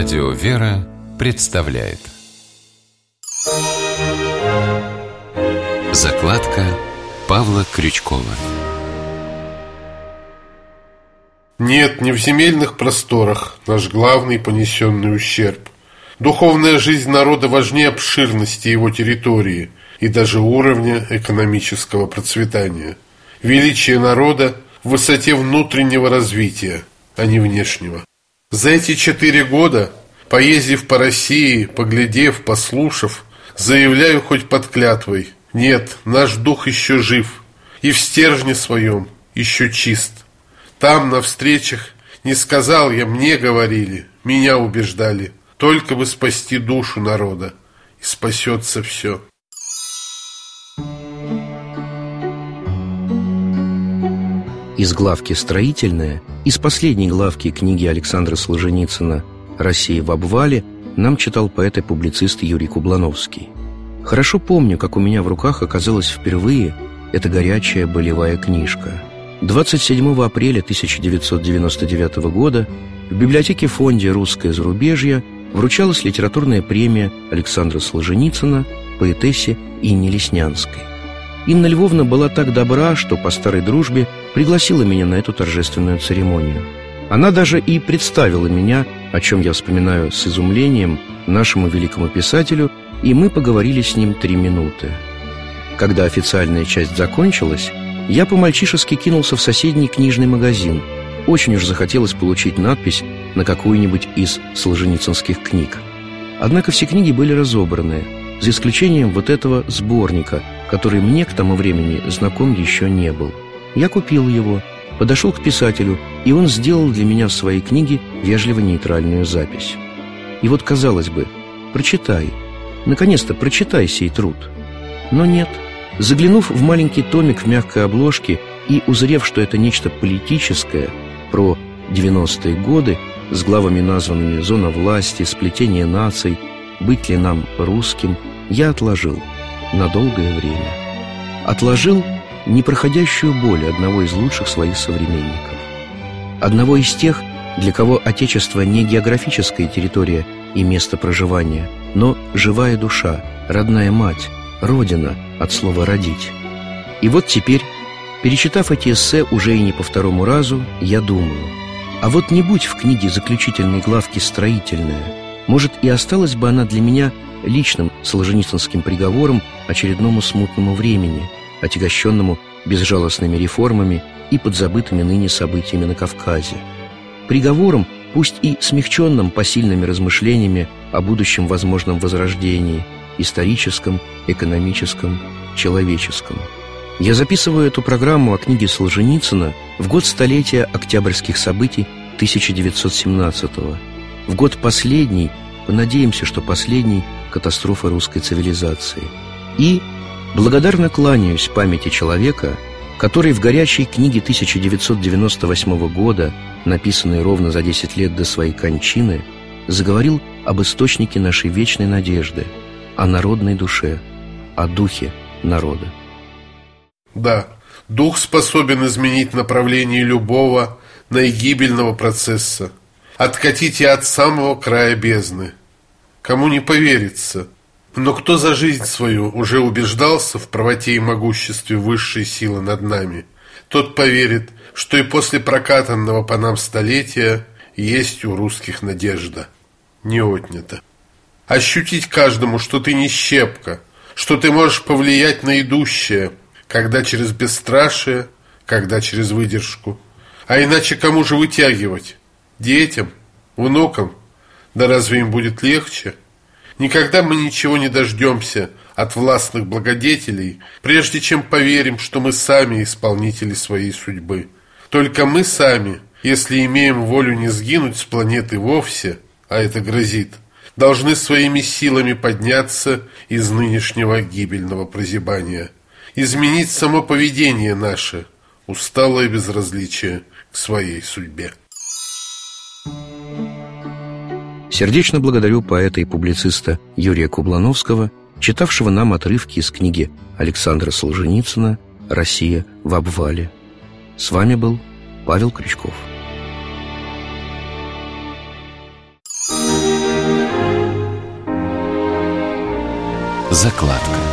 Радио «Вера» представляет закладка Павла Крючкова. Нет, не в земельных просторах наш главный понесенный ущерб. Духовная жизнь народа важнее обширности его территории и даже уровня экономического процветания. Величие народа в высоте внутреннего развития, а не внешнего. За эти 4 года, поездив по России, поглядев, послушав, заявляю хоть под клятвой: нет, наш дух еще жив, и в стержне своем еще чист. Там, на встречах, не сказал я, мне говорили, меня убеждали, только бы спасти душу народа, и спасется все. Из главки «Строительная», из последней главки книги Александра Солженицына «Россия в обвале» нам читал поэт и публицист Юрий Кублановский. Хорошо помню, как у меня в руках оказалась впервые эта горячая болевая книжка. 27 апреля 1999 года в библиотеке-фонде «Русское зарубежье» вручалась литературная премия Александра Солженицына поэтессе Инне Леснянской. Инна Львовна была так добра, что по старой дружбе пригласила меня на эту торжественную церемонию. Она даже и представила меня, о чем я вспоминаю с изумлением, нашему великому писателю, и мы поговорили с ним 3 минуты. Когда официальная часть закончилась, я по-мальчишески кинулся в соседний книжный магазин. Очень уж захотелось получить надпись на какую-нибудь из солженицынских книг. Однако все книги были разобраны, за исключением вот этого сборника, который мне к тому времени знаком еще не был. Я купил его, подошел к писателю, и он сделал для меня в своей книге вежливо-нейтральную запись. И вот, казалось бы, прочитай, наконец-то прочитай сей труд. Но нет. Заглянув в маленький томик в мягкой обложке и узрев, что это нечто политическое про 90-е годы с главами, названными «Зона власти», «Сплетение наций», «Быть ли нам русским», я отложил на долгое время. Отложил непроходящую боль одного из лучших своих современников. Одного из тех, для кого Отечество не географическая территория и место проживания, но живая душа, родная мать, Родина от слова «родить». И вот теперь, перечитав эти эссе уже и не по 2-му разу, я думаю, а вот не будь в книге заключительной главки «Строительная», может, и осталась бы она для меня личным солженицынским приговором очередному смутному времени, отягощенному безжалостными реформами и подзабытыми ныне событиями на Кавказе. Приговором, пусть и смягченным посильными размышлениями о будущем возможном возрождении, историческом, экономическом, человеческом. Я записываю эту программу о книге Солженицына в год столетия октябрьских событий 1917-го, в год последней, понадеемся, что последней, катастрофы русской цивилизации. И благодарно кланяюсь памяти человека, который в горячей книге 1998 года, написанной ровно за 10 лет до своей кончины, заговорил об источнике нашей вечной надежды, о народной душе, о духе народа. Да, дух способен изменить направление любого наигибельного процесса, откатить и от самого края бездны. Кому не поверится, но кто за жизнь свою уже убеждался в правоте и могуществе высшей силы над нами, тот поверит, что и после прокатанного по нам столетия есть у русских надежда, не отнята. Ощутить каждому, что ты не щепка, что ты можешь повлиять на идущее, когда через бесстрашие, когда через выдержку. А иначе кому же вытягивать? Детям? Внукам? Да разве им будет легче? Никогда мы ничего не дождемся от властных благодетелей, прежде чем поверим, что мы сами исполнители своей судьбы. Только мы сами, если имеем волю не сгинуть с планеты вовсе, а это грозит, должны своими силами подняться из нынешнего гибельного прозябания, изменить само поведение наше, усталое безразличие к своей судьбе. Сердечно благодарю поэта и публициста Юрия Кублановского, читавшего нам отрывки из книги Александра Солженицына «Россия в обвале». С вами был Павел Крючков. Закладка.